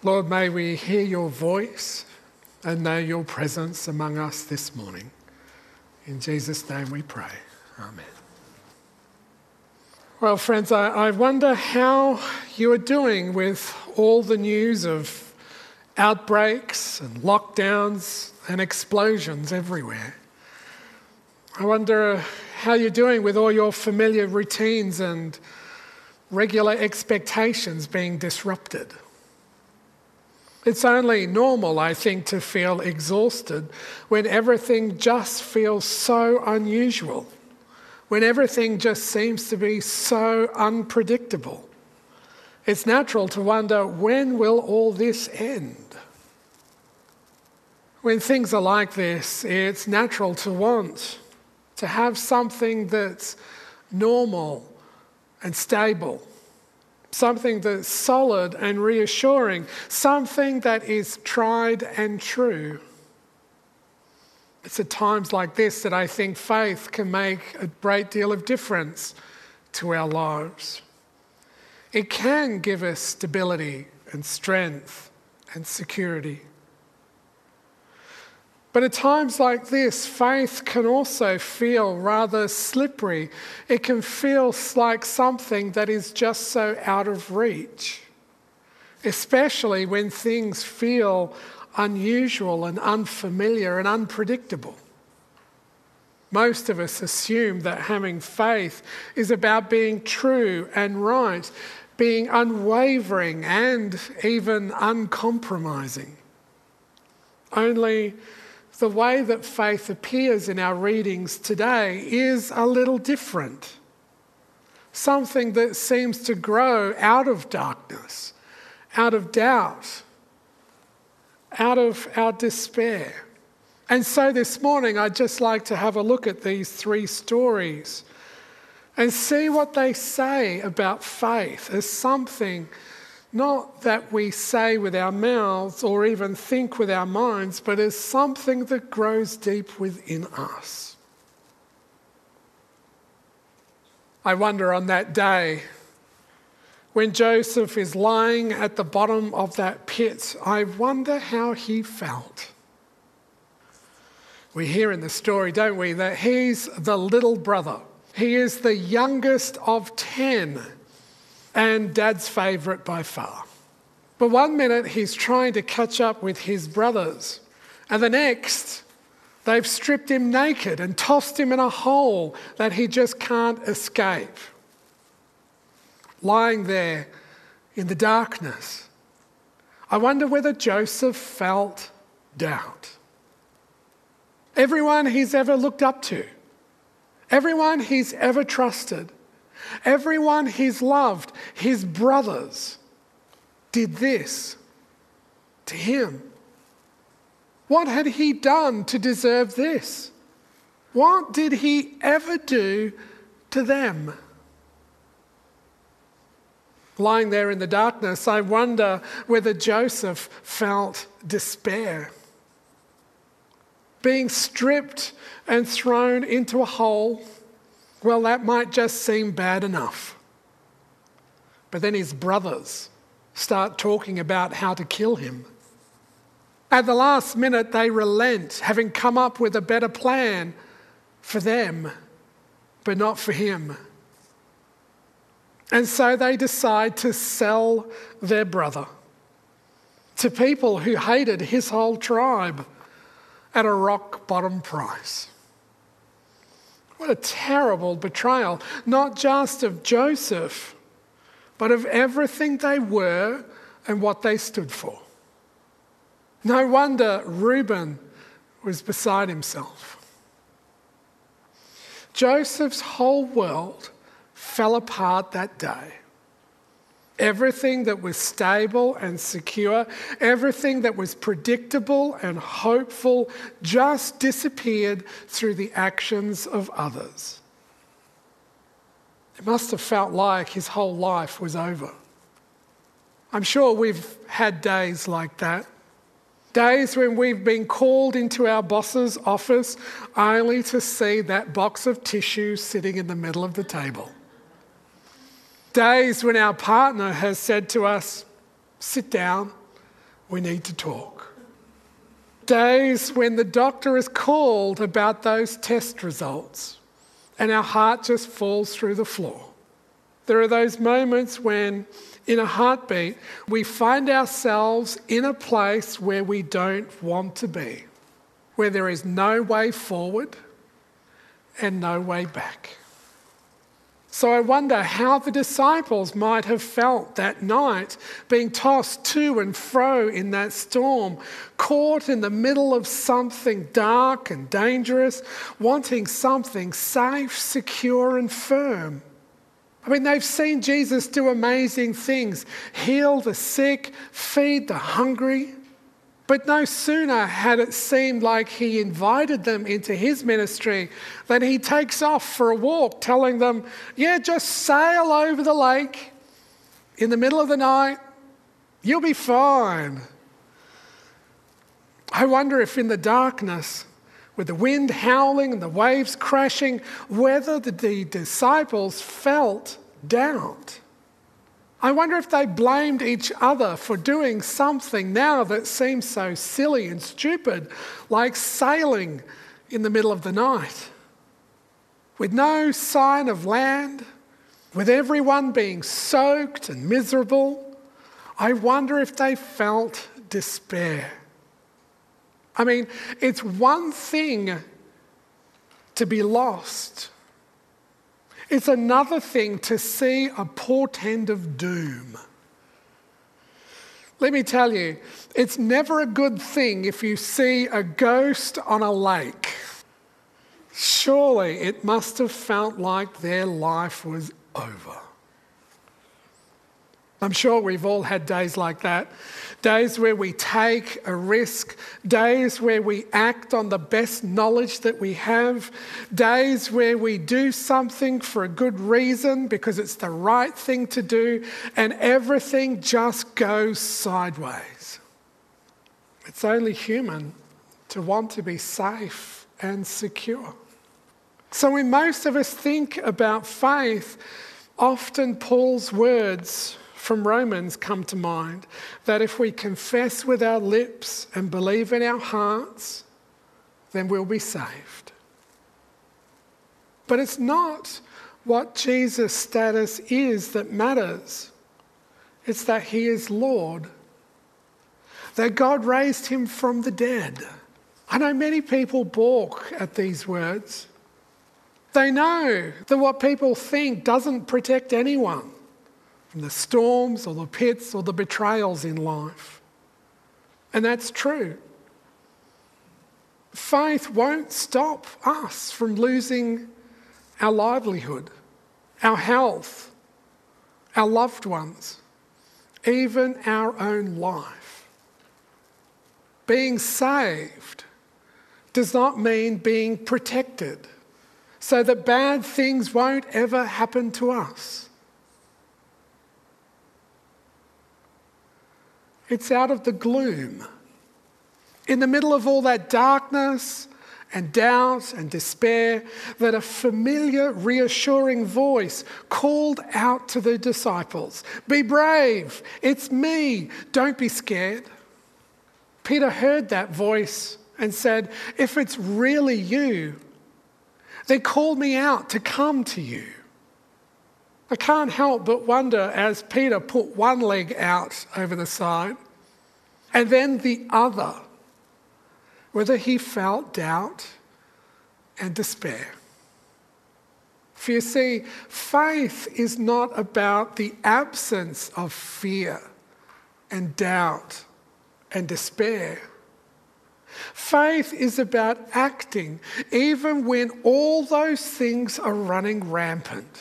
Lord, may we hear your voice and know your presence among us this morning. In Jesus' name we pray. Amen. Well, friends, I wonder how you are doing with all the news of outbreaks and lockdowns and explosions everywhere. I wonder how you're doing with all your familiar routines and regular expectations being disrupted. It's only normal, I think, to feel exhausted when everything just feels so unusual, when everything just seems to be so unpredictable. It's natural to wonder, when will all this end? When things are like this, it's natural to want to have something that's normal and stable, something that's solid and reassuring, something that is tried and true. It's at times like this that I think faith can make a great deal of difference to our lives. It can give us stability and strength and security. But at times like this, faith can also feel rather slippery. It can feel like something that is just so out of reach, especially when things feel unusual and unfamiliar and unpredictable. Most of us assume that having faith is about being true and right, being unwavering and even uncompromising. Only the way that faith appears in our readings today is a little different. Something that seems to grow out of darkness, out of doubt, out of our despair. And so this morning, I'd just like to have a look at these three stories and see what they say about faith as something not that we say with our mouths or even think with our minds, but as something that grows deep within us. I wonder on that day, when Joseph is lying at the bottom of that pit, I wonder how he felt. We hear in the story, don't we, that he's the little brother. He is the youngest of 10 and Dad's favourite by far. But one minute he's trying to catch up with his brothers, and the next they've stripped him naked and tossed him in a hole that he just can't escape. Lying there in the darkness, I wonder whether Joseph felt doubt. Everyone he's ever looked up to, everyone he's ever trusted, everyone he's loved, his brothers, did this to him. What had he done to deserve this? What did he ever do to them? Lying there in the darkness, I wonder whether Joseph felt despair. Being stripped and thrown into a hole, well, that might just seem bad enough. But then his brothers start talking about how to kill him. At the last minute, they relent, having come up with a better plan for them, but not for him. And so they decide to sell their brother to people who hated his whole tribe at a rock-bottom price. What a terrible betrayal, not just of Joseph, but of everything they were and what they stood for. No wonder Reuben was beside himself. Joseph's whole world fell apart that day. Everything that was stable and secure, everything that was predictable and hopeful just disappeared through the actions of others. It must have felt like his whole life was over. I'm sure we've had days like that. Days when we've been called into our boss's office only to see that box of tissue sitting in the middle of the table. Days when our partner has said to us, "Sit down, we need to talk. Days when the doctor is called about those test results and our heart just falls through the floor. There are those moments when, in a heartbeat, we find ourselves in a place where we don't want to be, where there is no way forward and no way back. So I wonder how the disciples might have felt that night, being tossed to and fro in that storm, caught in the middle of something dark and dangerous, wanting something safe, secure and firm. I mean, they've seen Jesus do amazing things, heal the sick, feed the hungry. But no sooner had it seemed like he invited them into his ministry than he takes off for a walk, telling them, just sail over the lake in the middle of the night. You'll be fine. I wonder if in the darkness, with the wind howling and the waves crashing, whether the disciples felt doubt. I wonder if they blamed each other for doing something now that seems so silly and stupid, like sailing in the middle of the night. With no sign of land, with everyone being soaked and miserable, I wonder if they felt despair. I mean, it's one thing to be lost. It's another thing to see a portend of doom. Let me tell you, it's never a good thing if you see a ghost on a lake. Surely it must have felt like their life was over. I'm sure we've all had days like that. Days where we take a risk, days where we act on the best knowledge that we have, days where we do something for a good reason because it's the right thing to do, and everything just goes sideways. It's only human to want to be safe and secure. So when most of us think about faith, often Paul's words from Romans come to mind, that if we confess with our lips and believe in our hearts, then we'll be saved. But it's not what Jesus' status is that matters. It's that he is Lord, that God raised him from the dead. I know many people balk at these words. They know that what people think doesn't protect anyone from the storms or the pits or the betrayals in life. And that's true. Faith won't stop us from losing our livelihood, our health, our loved ones, even our own life. Being saved does not mean being protected so that bad things won't ever happen to us. It's out of the gloom, in the middle of all that darkness and doubt and despair, that a familiar, reassuring voice called out to the disciples, "Be brave, it's me, don't be scared." Peter heard that voice and said, "If it's really you, then call me out to come to you." I can't help but wonder, as Peter put one leg out over the side and then the other, whether he felt doubt and despair. For you see, faith is not about the absence of fear and doubt and despair. Faith is about acting even when all those things are running rampant.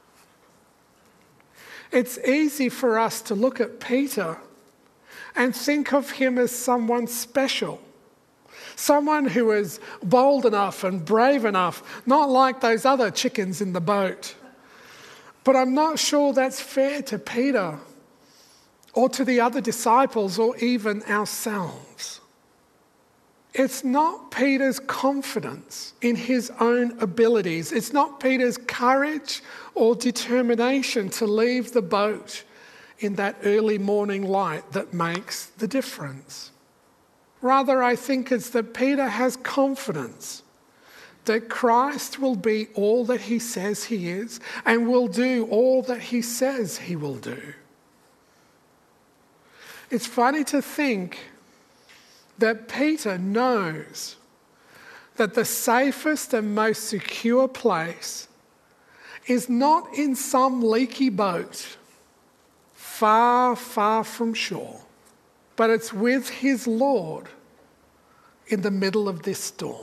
It's easy for us to look at Peter and think of him as someone special, someone who is bold enough and brave enough, not like those other chickens in the boat. But I'm not sure that's fair to Peter or to the other disciples or even ourselves. It's not Peter's confidence in his own abilities. It's not Peter's courage or determination to leave the boat in that early morning light that makes the difference. Rather, I think it's that Peter has confidence that Christ will be all that he says he is and will do all that he says he will do. It's funny to think that Peter knows that the safest and most secure place is not in some leaky boat far, far from shore, but it's with his Lord in the middle of this storm.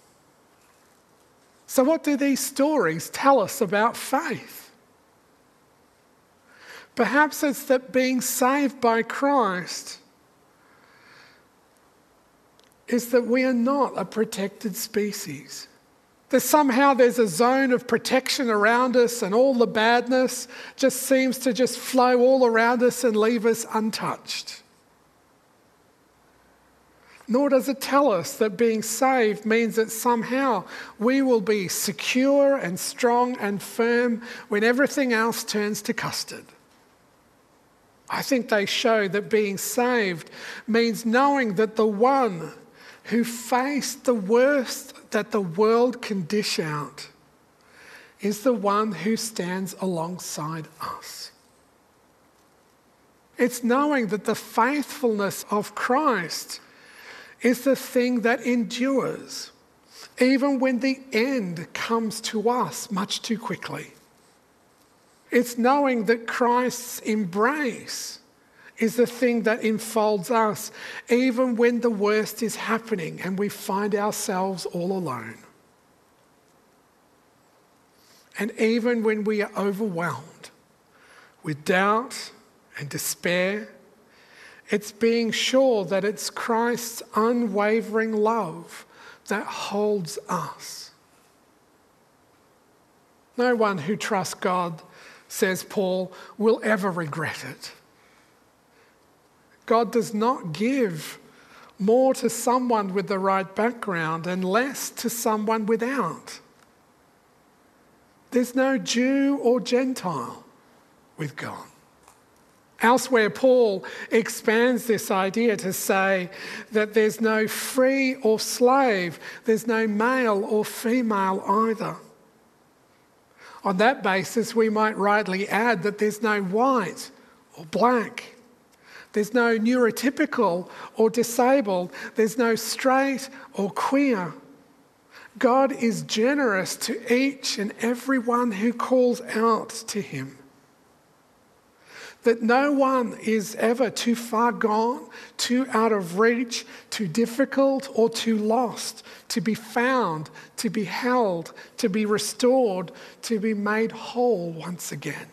So what do these stories tell us about faith? Perhaps it's that being saved by Christ is that we are not a protected species. That somehow there's a zone of protection around us and all the badness just seems to just flow all around us and leave us untouched. Nor does it tell us that being saved means that somehow we will be secure and strong and firm when everything else turns to custard. I think they show that being saved means knowing that the one who faced the worst that the world can dish out is the one who stands alongside us. It's knowing that the faithfulness of Christ is the thing that endures, even when the end comes to us much too quickly. It's knowing that Christ's embrace is the thing that enfolds us, even when the worst is happening and we find ourselves all alone. And even when we are overwhelmed with doubt and despair, it's being sure that it's Christ's unwavering love that holds us. No one who trusts God, says Paul, will ever regret it. God does not give more to someone with the right background and less to someone without. There's no Jew or Gentile with God. Elsewhere, Paul expands this idea to say that there's no free or slave, there's no male or female either. On that basis, we might rightly add that there's no white or black. There's no neurotypical or disabled. There's no straight or queer. God is generous to each and every one who calls out to him. That no one is ever too far gone, too out of reach, too difficult or too lost to be found, to be held, to be restored, to be made whole once again.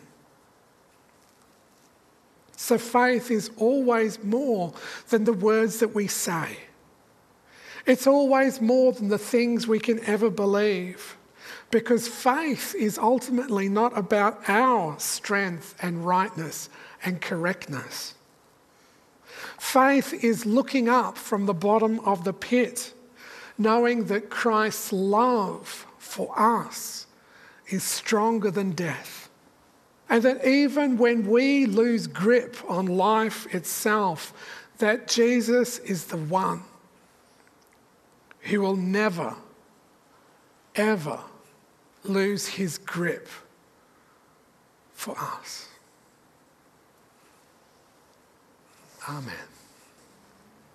So faith is always more than the words that we say. It's always more than the things we can ever believe, because faith is ultimately not about our strength and rightness and correctness. Faith is looking up from the bottom of the pit, knowing that Christ's love for us is stronger than death. And that even when we lose grip on life itself, that Jesus is the one who will never, ever lose his grip for us. Amen.